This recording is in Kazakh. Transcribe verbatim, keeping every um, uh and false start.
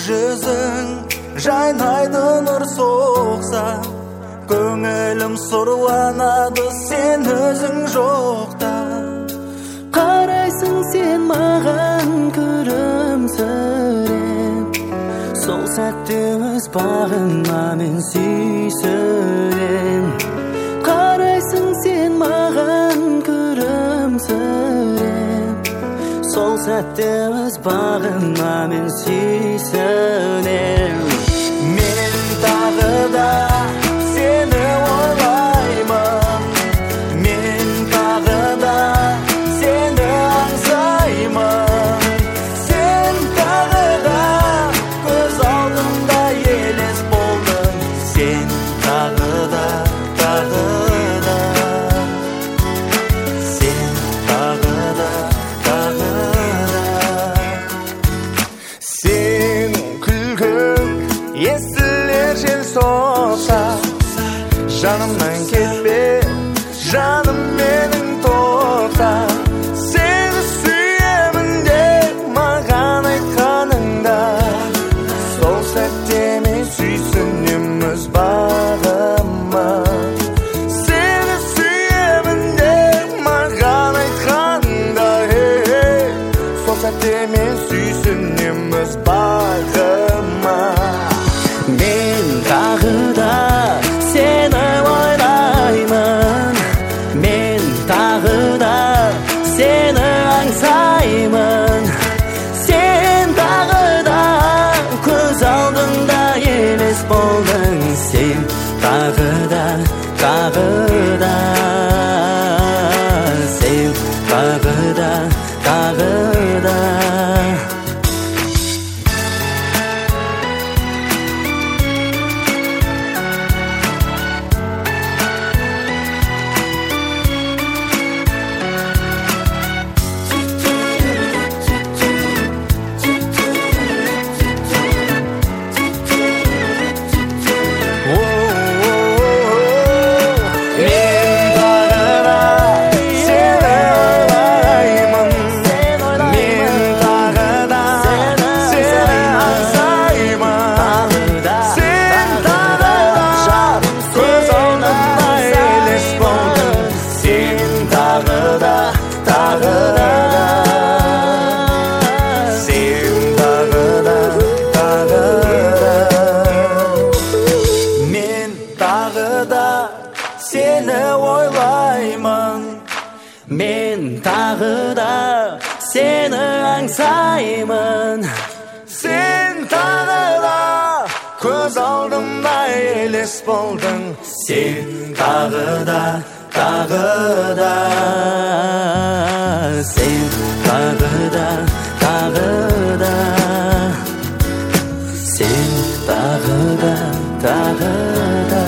жүзің жайнайды нұр соқса, көңілім сұрланады сен өзің жоқта. Қарайсың сен маған күлімсіреп, сол сәтте өз бағыма мен сүйсінем. Қарайсың сен маған күлімсіреп, сол сәтте өз бағыма мен сүйсінем. Мен тағы да сені ойлаймын, мен тағы да сені аңсаймын. Сен тағы да көз алдымда елес болдың, сен тағы да, тағы да, сен тағы да, тағы да. Сен күлгің естілер жел соқса, жанымнан кетпе, жаным менің тоқта. Сені сүйемін деп маған айтқаныңда, сол сәтте мен сүйсінем өз бағыма. Сені сүйемін деп маған айтқаныңда, сол сәтте мен сүйсінем өз бағыма. Мен тағы да сені ойлаймын, мен тағы да сені аңсаймын. Сен тағы да көз алдымда елес болдың, сен тағы да, тағы да, сен тағы да, тағы да. Seni ойлаймын, мен тағы да сені аңсаймын. Сен тағы да көз алдымда елес болдың, сен тағы да, тағы да, сен тағы да, тағы да, сен тағы да, тағы да.